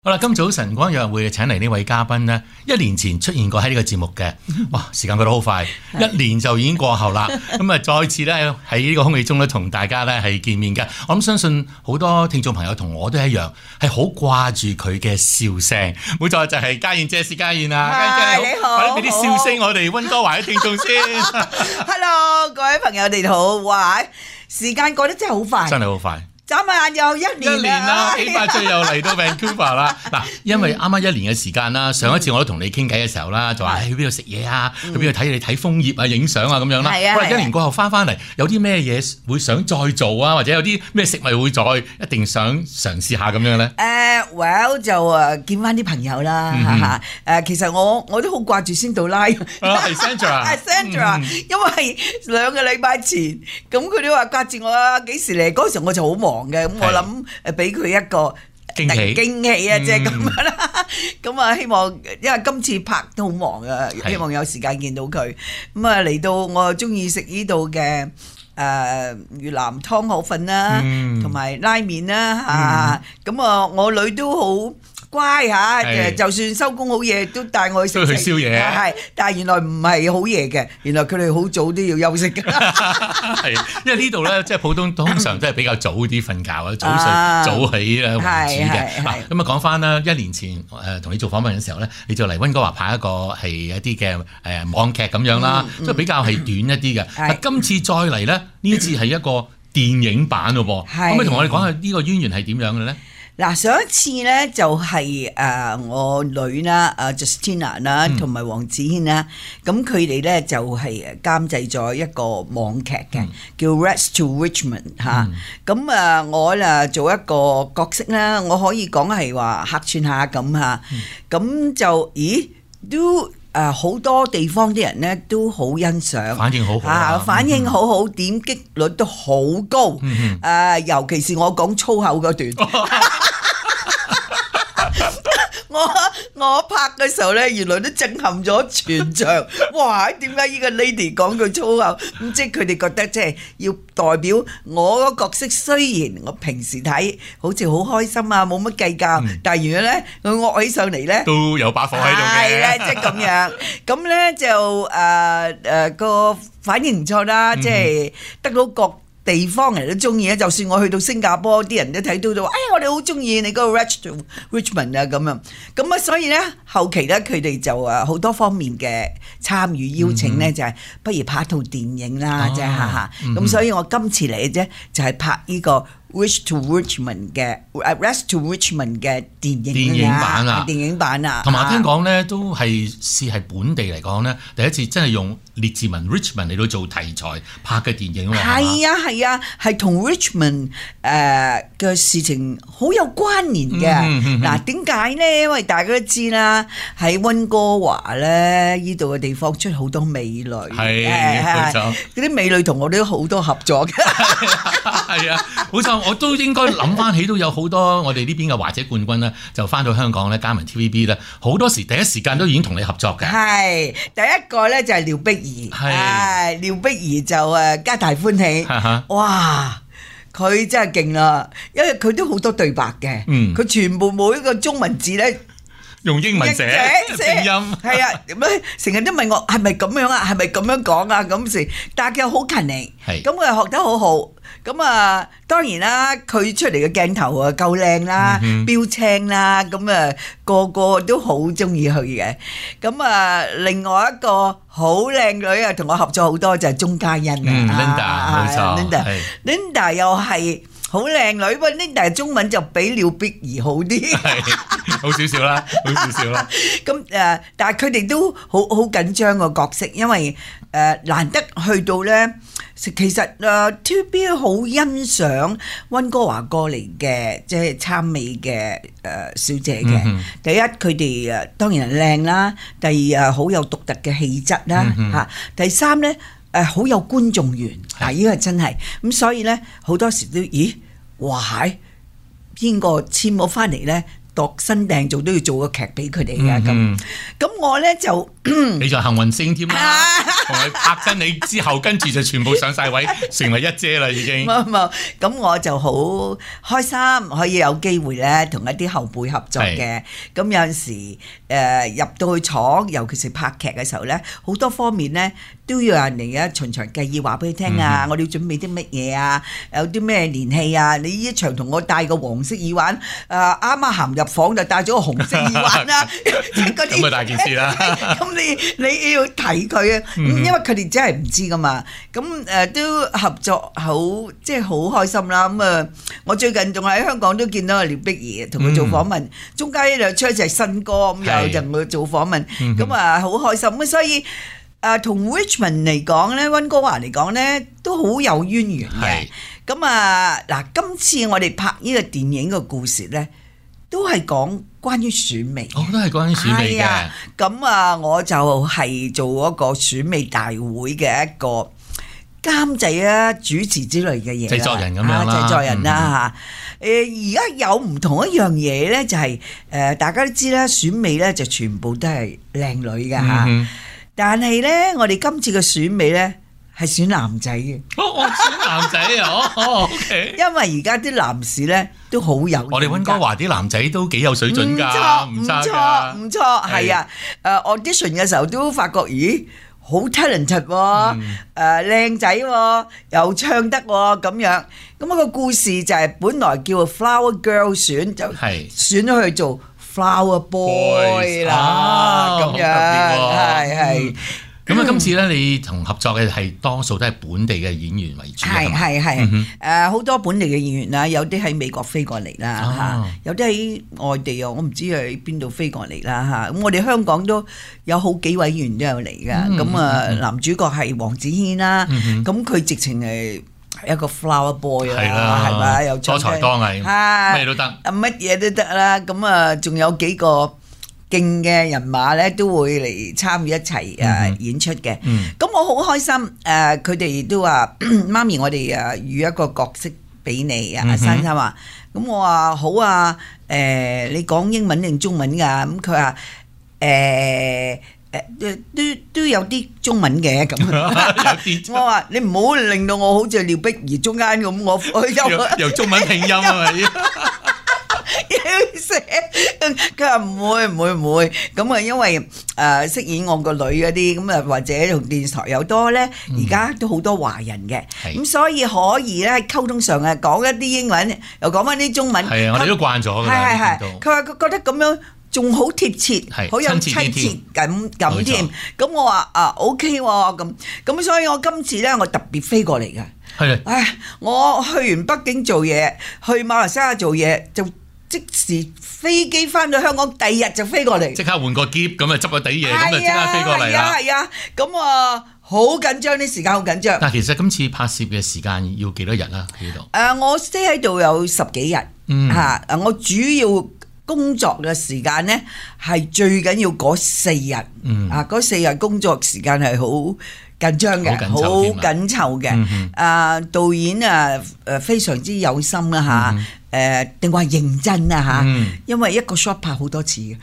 好啦，今早晨光約會請嚟呢位嘉賓呢，1年前出現過喺呢個節目嘅，哇，時間過得好快，1年就已經過後啦。咁啊，再次咧喺呢個空氣中咧同大家咧係見面嘅。我諗相信好多聽眾朋友同我都一樣，係好掛住佢嘅笑聲。冇錯，就係嘉燕姐史嘉燕啊，嘉燕姐你好，快啲俾啲笑聲我哋溫哥華嘅聽眾先。 Hello， 各位朋友你好，哇，時間過得真係好快， 真係好快。 眨下眼又1年啦，幾快脆又嚟到 Vancouver 啦。嗱，因為啱啱1年嘅時間啦，上一次我都同你傾偈嘅時候啦，就話去邊度食嘢啊，去邊度睇楓葉啊、影相啊咁樣啦。好啦，1年過後翻嚟，有啲咩嘢會想再做啊，或者有啲咩食物會再一定想嘗試下咁樣咧 ？Well 就見翻啲朋友啦，其實我都好掛住仙杜拉，係 Sandra， 因為2個禮拜前咁佢都話掛住我啊，幾時嚟？嗰時我就好忙。咁我諗俾佢一個驚喜啊，即係咁樣啦。咁啊，希望因為今次拍都好忙啊，希望有時間見到佢。咁啊嚟到我中意食呢度嘅越南湯河粉啦，同埋拉麵啦嚇。咁啊，我女都好乖嚇，就算收工好夜都帶我去食宵夜。 係，但係原來唔係好夜嘅，原來佢哋好早都要休息㗎。 係，因為呢度咧，即係普通通常都係比較早啲瞓覺啊，早睡早起啦為主嘅。咁啊講翻啦，1年前同你做訪問嘅時候咧，你就嚟溫哥華拍一個係一啲嘅網劇咁樣啦，即係比較係短一啲嘅。今次再嚟咧，呢一次係一個電影版咯噃，可唔可以同我哋講下呢個淵源係點樣嘅咧？ 嗱，上一次咧就係我女啦，Justina 啦，同埋黃子軒啦，咁佢哋咧就係監製咗一個網劇嘅，叫 Rags to Richmond 嚇。咁我做一個角色啦，我可以講係話客串下咁嚇。咁就都好多地方啲人咧都好欣賞， 反應好好反應好好，點擊率都好高。尤其是我講粗口嗰段。我拍嘅時候咧，原來都震撼咗全場。哇！點解呢個 lady 講句粗口？咁即係佢哋覺得即係要代表我個角色。雖然我平時睇好似好開心啊，冇乜計較，但係原來咧佢惡起上嚟咧， 都有把火喺度嘅。 係咧，即係咁樣。咁咧就個反應唔錯啦，即係得到各地方人都中意啊！就算我去到新加坡，啲人都睇到哎呀，我哋好中意你嗰個 Rags to Richmond 啊咁樣。咁啊，所以咧後期咧佢哋就好多方面嘅參與邀請咧，就係不如拍一套電影啦，即係嚇。咁所以我今次嚟嘅啫，就係拍呢個Rags to Richmond 嘅電影版啊， 同埋聽講咧都係本地嚟講咧，第一次真係用列治文 Richmond 嚟到做題材拍嘅電影喎。 係啊，係同 Richmond 嘅事情好有關聯嘅。嗱，點解咧？因為大家都知啦，喺溫哥華咧呢度嘅地方出好多美女， 係冇錯。 嗰啲美女同我都好多合作嘅。 係啊，冇錯。我都應該諗翻起都有好多我哋呢邊嘅華姐冠軍咧，就翻到香港咧，加盟 TVB 咧，好多時第一時間都已經同你合作嘅。 係第一個咧就係廖碧兒，廖碧兒就皆大歡喜，哇！佢真係勁啦，因為佢都好多對白嘅，佢全部每一個中文字咧用英文寫拼音， 係啊，成日都問我係咪咁樣啊，係咪咁樣講啊咁時，但係佢又好勤力，咁佢又學得好好。咁啊，當然啦，佢出嚟嘅鏡頭啊夠靚啦，標青啦，咁個個都好中意佢嘅。咁啊，另外一個好靚女啊，同我合作好多就係鐘嘉欣啊，Linda，冇錯 ，Linda 又係好靚女，不過 Linda 中文就比廖碧兒好啲， 好少少啦，好少少啦。 咁但係佢哋都好緊張個角色，因為難得去到咧。其實TVB 好欣賞溫哥華過嚟嘅即係參美嘅小姐嘅。第一佢哋當然係靚啦，第二好有獨特嘅氣質啦嚇。第三咧好有觀眾緣，呢個真係咁，所以咧好多時都哇係邊個簽我翻嚟咧？度身訂做都要做個劇俾佢哋嘅咁，我咧就你就幸運星添啦， 同佢拍親你之後，跟住就全部上晒位，成為一姐啦已經。 冇，咁我就好開心可以有機會咧同一啲後輩合作嘅。咁有陣時入到去廠，尤其是拍劇嘅時候咧，好多方面咧都要人嚟嘅循循計議話俾你聽啊！我哋要準備啲乜嘢啊？有啲咩連戲啊？你呢場同我戴個黃色耳環，啱啱行入房就戴咗個紅色耳環啦， 咁啊大件事啦！ 咁你要提佢啊，因為佢哋真係唔知噶嘛。咁都合作好，即係好開心啦。咁我最近仲喺香港都見到阿廖碧兒同佢做訪問，中間又出一隻新歌，咁又同佢做訪問，咁啊好開心。咁所以同 Richmond 嚟講咧，溫哥華嚟講咧，都好有淵源嘅。咁嗱，今次我哋拍呢個電影嘅故事咧，都係講關於選美， 都係關於選美嘅。 咁我就係做一個選美大會嘅一個監製啊、主持之類嘅嘢， 製作人咁樣啦， 製作人啦嚇。而家有唔同一樣嘢咧，就係大家都知啦，選美咧就全部都係靚女嘅嚇。但係咧，我哋今次嘅選美咧係選男仔嘅。 我選男仔啊！OK。因為而家啲男士咧都好有， 我哋溫哥華啲男仔都幾有水準㗎，唔錯， 唔錯，係啊。audition 嘅時候都發覺，咦，好 talented 喎，靚仔喎，又唱得喎，咁樣。咁個故事就係本來叫 Flower Girl 選，就選咗去做Flower Boy 啦，咁樣係。 咁今次咧，你同合作嘅係多數都係本地嘅演員為主， 係好多本地嘅演員啦，有啲喺美國飛過嚟啦嚇，有啲喺外地啊，我唔知喺邊度飛過嚟啦嚇。咁我哋香港都有好幾位演員都有嚟噶。咁男主角係黃子軒啦，咁佢直情係一個 flower boy 啦，係咪？又多才多藝，咩都得， 乜嘢都得啦。咁仲有幾個勁嘅人馬咧，都會嚟參與一齊演出嘅。咁我好開心，佢哋都話媽咪，我哋預一個角色俾你啊。珊珊話，咁我話好啊。你講英文定中文㗎？咁佢話都有啲中文嘅咁。我話你唔好令到我好似廖碧兒中間咁，我由中文拼音啊！ 要寫，佢話唔會咁啊，因為飾演我個女嗰啲咁啊，或者同電視台有多咧，而家都好多華人嘅，咁所以可以咧溝通上啊講一啲英文，又講翻啲中文。 係啊，我哋都慣咗㗎啦。 係，佢話佢覺得咁樣仲好貼切，好有親切感添。咁我話OK 喎，咁所以我今次咧我特別飛過嚟嘅。係。我去完北京做嘢，去馬來西亞做嘢就。即時飛機翻到香港，第二日就飛過嚟， 即刻換個喏咁啊，執個底嘢咁就即刻飛過嚟啦。 係啊，咁好緊張，啲時間好緊張。 但係其實今次拍攝嘅時間要幾多日啦？呢度我 stay 喺度有10幾日嚇。我主要工作嘅時間咧係最緊要嗰4日。嗰4日工作時間係好緊張嘅，好緊湊嘅。導演非常之有心啦嚇，定話認真啊嚇，因為一個 shot 拍好多次嘅。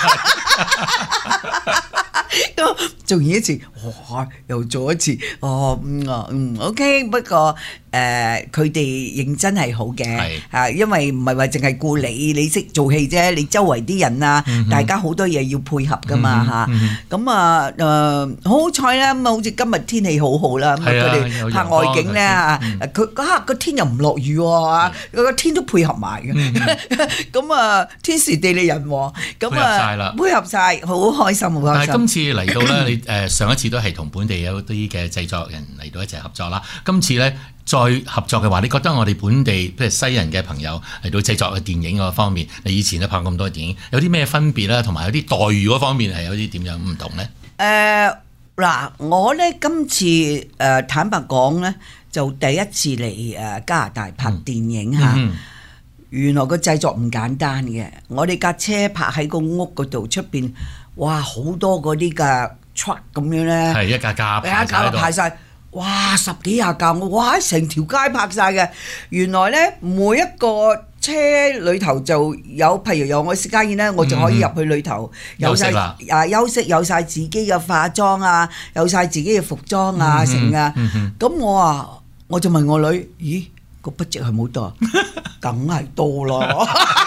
做完一次，哇，又做一次，OK。不過佢哋認真係好嘅，因為唔係話淨係顧你識做戲啫，你周圍啲人啊，大家好多嘢要配合噶嘛嚇。咁好好彩啦，咁啊好似今日天氣好好啦，咁佢哋拍外景咧嚇，佢嗰刻個天又唔落雨喎，個天都配合埋嘅。咁天時地利人和，咁配合晒，好開心，好開心。 但係今次嚟到咧，你上一次都係同本地有啲嘅製作人嚟到一齊合作啦。今次咧再合作嘅話，你覺得我哋本地譬如西人嘅朋友嚟到製作嘅電影嗰方面，你以前都拍咁多電影，有啲咩分別啦？同埋有啲待遇嗰方面係有啲點樣唔同咧？ 嗱，我咧今次坦白講咧，就第一次嚟加拿大拍電影嚇。原來個製作唔簡單嘅，我哋架車泊喺個屋嗰度出邊，哇好多嗰啲嘅 truck 咁樣咧， 係一架架排晒，哇10幾20架，哇成條街泊晒嘅。原來咧每一個車裏頭就有，譬如有我私家宴咧，我就可以入去裏頭有晒休息，有晒自己嘅化妝啊，有晒自己嘅服裝啊成啊。咁我就問我女，咦，個 budget 係冇多？梗係多咯。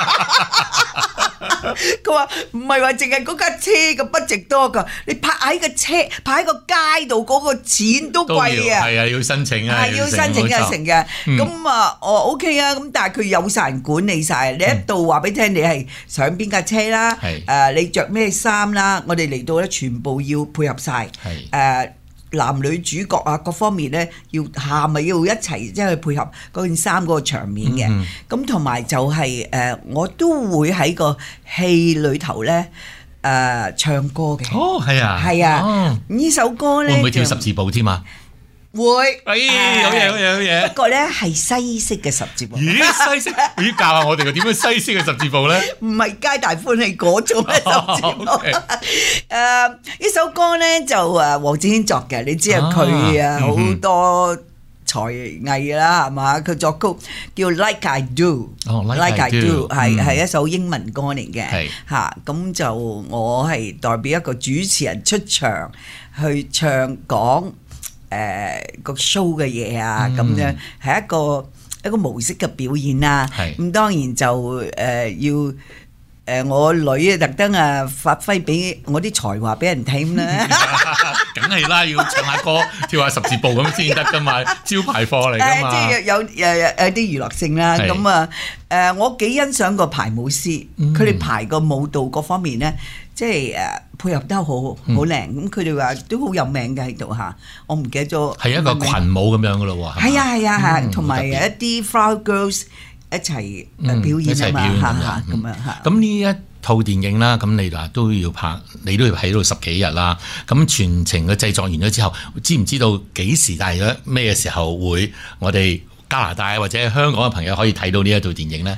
佢話唔係話淨係嗰架車嘅 budget 多㗎，你泊喺個街度嗰個錢都貴啊！ 係啊，要申請啊， 係要申請啊成嘅。咁OK 啊，咁但係佢有晒人管理晒，你一到話俾聽你係上邊架車啦，你着咩衫啦，我哋嚟到咧全部要配合晒。男女主角啊，各方面咧要喊咪要一齊即係去配合嗰件衫嗰個場面嘅。咁同埋就係我都會喺個戲裏頭咧唱歌嘅。 哦，係啊， 係啊，呢首歌咧會唔會跳十字步添啊？ 會， 好嘢！ 不過咧係西式嘅十字步。 咦，西式？咦，教下我哋個點樣西式嘅十字步咧？ 唔係皆大歡喜嗰種嘅十字步。呢首歌咧就黃子軒作嘅，你知啊，佢好多才藝啦，係嘛？佢作曲叫 Like I Do，Like I Do 係一首英文歌嚟嘅嚇。咁就我係代表一個主持人出場去唱講。個 show 嘅嘢啊，咁樣係一個模式嘅表演啦。咁當然就要我女特登發揮俾我啲才華俾人睇啦。 梗係啦，要唱下歌、跳下十字步咁先得噶嘛，招牌貨嚟噶嘛。 即係有啲娛樂性啦。咁我幾欣賞個排舞師，佢哋排個舞蹈各方面咧，即係配合得好靚。咁佢哋話都好有名嘅喺度嚇，我唔記得咗。係一個群舞咁樣噶咯喎。係啊，同埋一啲 Flower Girls 一齊表演啊嘛，咁樣嚇。 咁呢一套電影啦，咁你嗱都要拍，你都要喺度10幾日啦。咁全程嘅製作完咗之後，知唔知道幾時大約咩時候會我哋加拿大或者香港嘅朋友可以睇到呢一套電影呢？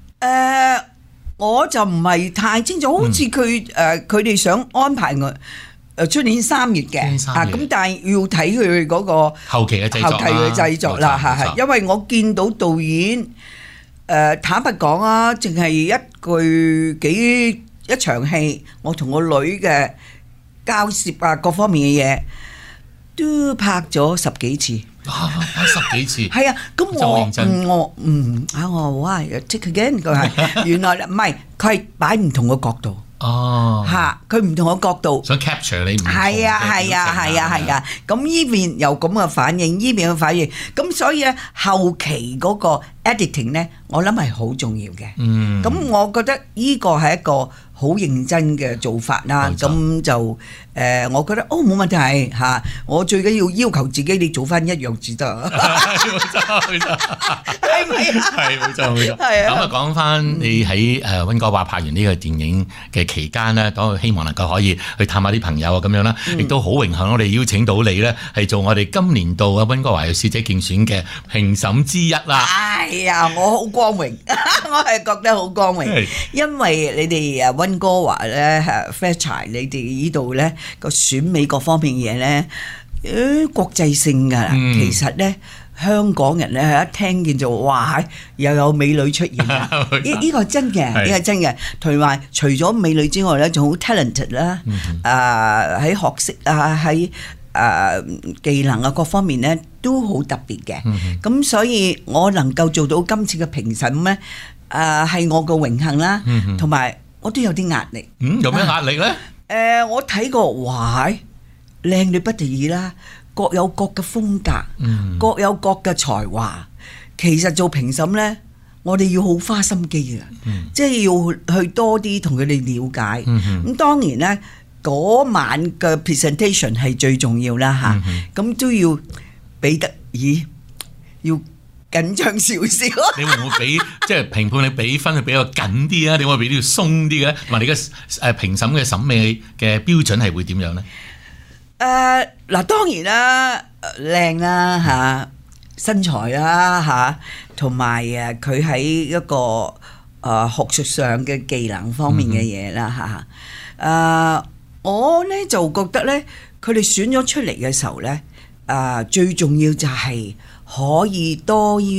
我就唔係太清楚，好似佢哋想安排我出年3月嘅，咁但係要睇佢嗰個後期嘅製作啦，係因為我見到導演坦白講啊，淨係一場戲，我同我女嘅交涉啊，各方面嘅嘢都拍咗10幾次。 拍10幾次， 係啊，咁我哇 take again 佢係原來唔係，佢係擺唔同嘅角度。佢唔同嘅角度想 capture 你唔同嘅係啊，咁呢邊有咁嘅反應，呢邊嘅反應，咁所以咧後期嗰個 editing 咧，我諗係好重要嘅。咁我覺得呢個係一個好認真嘅做法啦。咁就我覺得冇問題嚇，我最緊要求自己，你做翻一樣至得。 冇錯，係咪啊？係冇錯。咁啊，講翻你喺溫哥華拍完呢個電影嘅期間咧，都希望能夠可以去探下啲朋友啊咁樣啦，亦都好榮幸我哋邀請到你咧，係做我哋今年度啊溫哥華小姐競選嘅評審之一啦。 哎呀，我好光榮，我係覺得好光榮，因為你哋溫哥華咧Fairchild，你哋呢度咧個選美各方面嘢咧，國際性㗎。其實咧香港人咧一聽見就哇，又有美女出現啊！呢個真嘅，呢個真嘅。同埋除咗美女之外咧，仲好 talented 啦。喺學識啊，喺技能啊各方面咧都好特別嘅。咁所以我能夠做到今次嘅評審咧，係我個榮幸啦。同埋我都有啲壓力。 有咩壓力咧？ 我睇過，哇！靚女不得已啦。各有各嘅風格，各有各嘅才華。其實做評審呢，我哋要好花心機嘅，即係要去多啲同佢哋了解。咁當然呢，嗰晚嘅 presentation 係最重要啦嚇。咁都要俾得要緊張少少。 你會唔會俾即係評判你俾分係比較緊啲啊？定會俾啲鬆啲嘅？同埋你嘅評審嘅審美嘅標準係會點樣呢？ 嗱，當然啦，靚啦嚇，身材啦嚇，同埋佢喺一個學術上嘅技能方面嘅嘢啦嚇。我咧就覺得咧，佢哋選咗出嚟嘅時候咧，最重要就係可以多於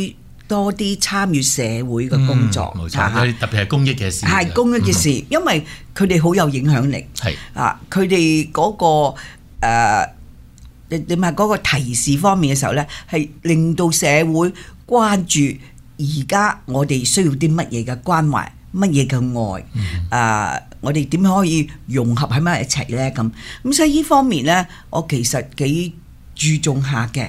多啲參與社會嘅工作， 冇錯，特別係公益嘅事， 係公益嘅事，因為佢哋好有影響力， 係佢哋嗰個點啊嗰個提示方面嘅時候咧，係令到社會關注而家我哋需要啲乜嘢嘅關懷，乜嘢嘅愛，我哋點可以融合喺埋一齊咧？咁所以呢方面咧，我其實幾注重下嘅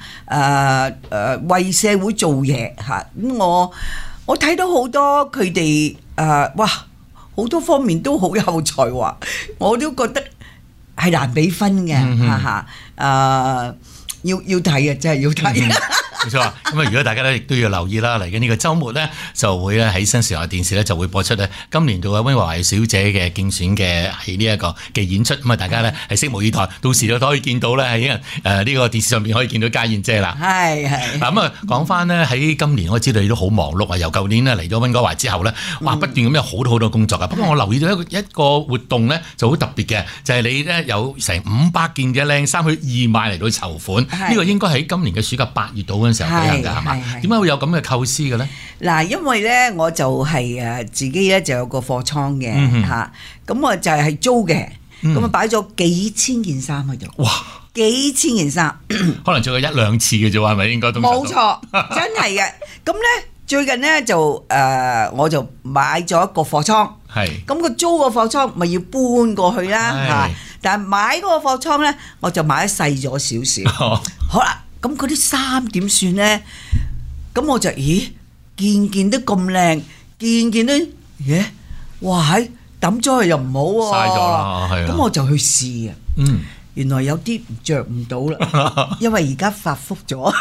為社會做嘢嚇。咁我睇到好多佢哋哇，好多方面都好有才華，我都覺得係難比分嘅要睇啊，真係要睇。 冇錯，咁啊！如果大家咧亦都要留意啦，嚟緊呢個週末咧就會咧喺新時代電視咧就會播出咧今年度嘅溫華小姐嘅競選嘅係呢一個嘅演出，咁啊大家咧係拭目以待，到時就可以見到咧喺呢個電視上面可以見到家燕姐啦。係嗱咁啊，講翻咧喺今年我知道你都好忙碌啊，由舊年咧嚟咗溫哥華之後咧，哇不斷咁有好多工作啊。不過我留意到一個活動咧就好特別嘅，就係你咧有成500件嘅靚衫去義賣嚟到籌款，呢個應該喺今年嘅暑假8月度時候舉行㗎係嘛？點解會有咁嘅構思嘅咧？嗱，因為咧我就係自己咧就有個貨倉嘅嚇，咁我就係租嘅，咁啊擺咗幾千件衫喺度。哇！幾千件衫， 可能做過1、2次嘅啫喎，係咪應該都冇錯，真係嘅。咁咧最近咧就我就買咗一個貨倉，係咁個租個貨倉咪要搬過去啦嚇，但係買嗰個貨倉咧我就買得細咗少少。好啦。咁嗰啲衫點算咧？咁我就件件都咁靚，件件都哇抌咗去又唔好喎， 嘥咗啦，係啊。 咁我就去試啊，原來有啲着唔到啦，因為而家發福咗。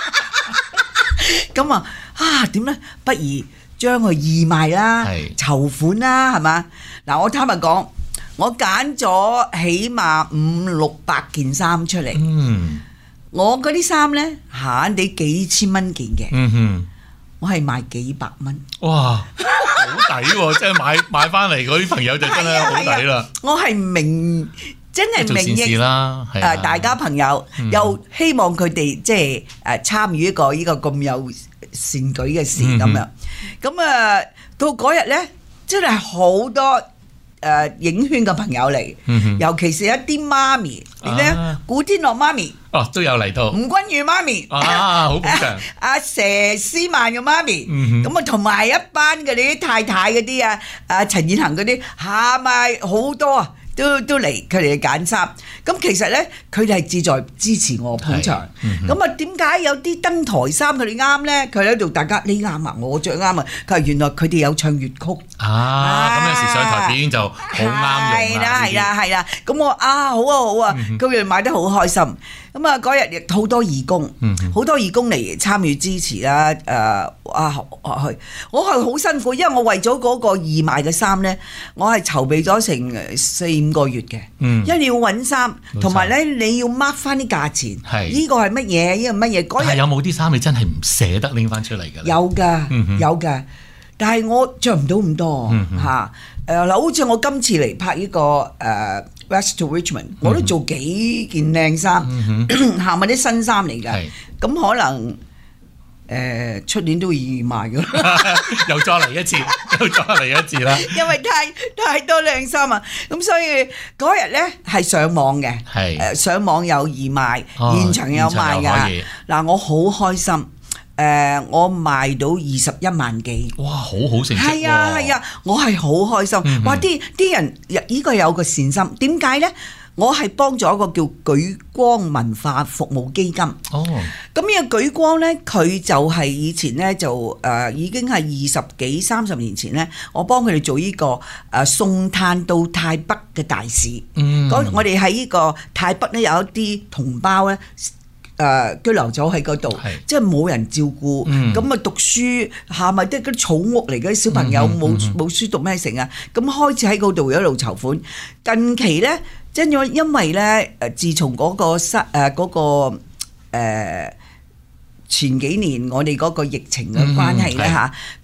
咁點咧？不如將佢義賣啦，籌款啦，係嘛？嗱，我坦白講，我揀咗起碼500-600件衫出嚟。我嗰啲衫咧閒閒地幾千蚊件嘅，我係賣幾百蚊。哇，好抵喎！即係買翻嚟嗰啲朋友就真係好抵啦。 我係真係名益啦，大家朋友又希望佢哋即係參與呢個咁有善舉嘅事咁樣。咁到嗰日咧，真係好多影圈嘅朋友嚟，尤其是一啲媽咪，你咧古天樂媽咪。 都有嚟到， 吳君如媽咪好捧場， 阿佘詩曼嘅媽咪，咁同埋一班嘅啲太太嗰啲陳燕行嗰啲，係咪好多啊？都嚟佢哋揀衫，咁其實咧佢哋係志在支持我捧場，咁點解有啲登台衫佢哋啱咧？佢喺度大家你啱啊，我着啱啊，佢話原來佢哋有唱粵曲咁有時上台表演就好啱用啦。 係啦，咁我好啊，佢哋買得好開心。咁嗰日亦好多義工，好多義工嚟參與支持啦。我係好辛苦，因為我為咗嗰個義賣嘅衫咧，我係籌備咗成4-5個月嘅。因為你要揾衫，同埋咧你要 mark 翻啲價錢。呢個係乜嘢？呢個乜嘢？嗰日有冇啲衫你真係唔捨得拎翻出嚟㗎？ 有㗎，但係我着唔到咁多嚇。好似我今次嚟拍呢個West to Richmond， 我都做幾件靚衫，行埋啲新衫嚟㗎。咁可能出年都會義賣㗎。 又再嚟一次啦。因為太多靚衫啊，咁所以嗰日咧係上網嘅，上網有義賣，現場有賣㗎。嗱，我好開心。我賣到21萬幾， 哇，好好成績喎！ 係啊，我係好開心。哇，啲人呢個有個善心，點解呢？我係幫咗一個叫舉光文化服務基金。咁呢個舉光呢，佢就係以前呢，就已經係20幾30年前呢，我幫佢哋做呢個送炭到泰北嘅大使。我哋喺呢個泰北呢，有一啲同胞呢。居留咗喺嗰度，即係冇人照顧，咁讀書下咪啲嗰啲草屋嚟嘅，啲小朋友冇書讀咩成啊？咁開始喺嗰度一路籌款。近期咧，即係因為咧自從嗰個前幾年我哋嗰個疫情嘅關係咧嚇，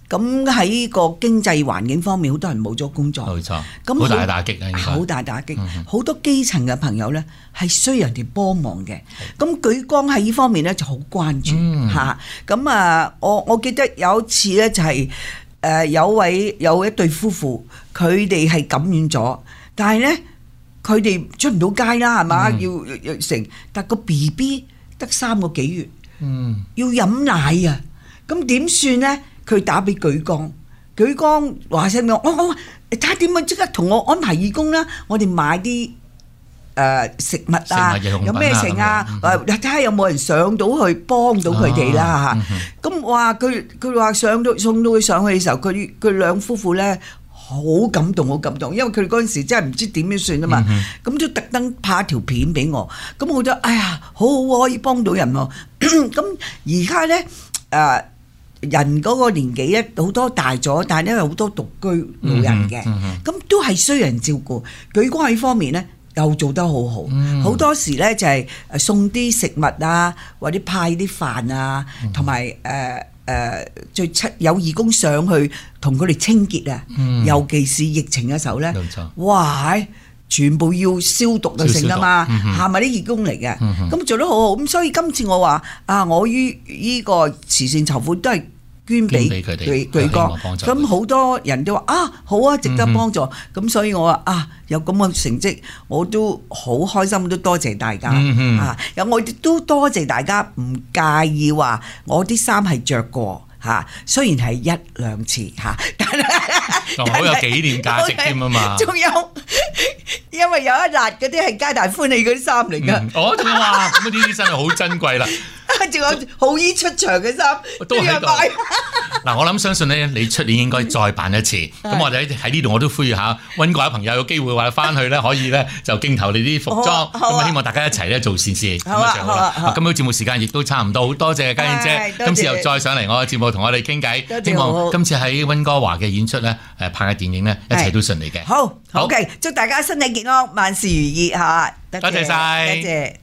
咁喺個經濟環境方面，好多人冇咗工作， 冇錯， 咁好大打擊啊！ 好大打擊，好多基層嘅朋友咧係需要人哋幫忙嘅。咁舉光喺呢方面咧就好關注嚇。咁我記得有一次咧就係有一對夫婦，佢哋係感染咗，但係咧佢哋出唔到街啦，係嘛？要成，但個 BB 得3個幾月，要飲奶啊！咁點算咧？佢打俾舉光話聲我睇下點樣即刻同我安排義工啦！我哋買啲食物啊，有咩剩啊？睇下有冇人上到去幫到佢哋啦嚇！咁哇，佢話送到佢上去嘅時候，佢兩夫婦咧好感動，因為佢哋嗰陣時真係唔知點樣算啊嘛！咁都特登拍一條片俾我，咁我覺得哎呀，好好可以幫到人喎！咁而家咧人嗰個年紀咧好多大咗，但係因為好多獨居老人嘅，咁都係需要人照顧。舉光喺方面咧又做得好好，好多時咧就係送啲食物啊，或者派啲飯啊，同埋最有義工上去同佢哋清潔啊，尤其是疫情嘅時候咧，哇！全部要消毒就成啦嘛，係咪啲義工嚟嘅？咁做得好好，咁所以今次我話我依個慈善籌款都係捐俾舉光，咁好多人都話好啊，值得幫助。咁所以我話有咁嘅成績，我都好開心，都多謝大家我亦都多謝大家唔介意話我啲衫係着過。雖然係1、2次但係好有紀念價值添啊嘛！ 仲有，因為有一辣嗰啲係皆大歡喜嗰啲衫嚟㗎。 我仲話咁呢啲真係好珍貴啦！ 仲有好衣出場嘅衫都喺度。 嗱，我諗相信咧，你出年應該再辦一次。咁我哋喺呢度我都呼籲下，溫哥華朋友有機會話翻去咧，可以咧就競投你啲服裝。咁希望大家一齊咧做善事，咁就好啦。今日節目時間亦都差唔多，好多謝家燕姐，今次又再上嚟我嘅節目同我哋傾偈。希望今次喺溫哥華嘅演出咧，拍嘅電影咧，一切都順利嘅。 好，OK，祝大家身體健康，萬事如意嚇。 多謝晒。 多謝。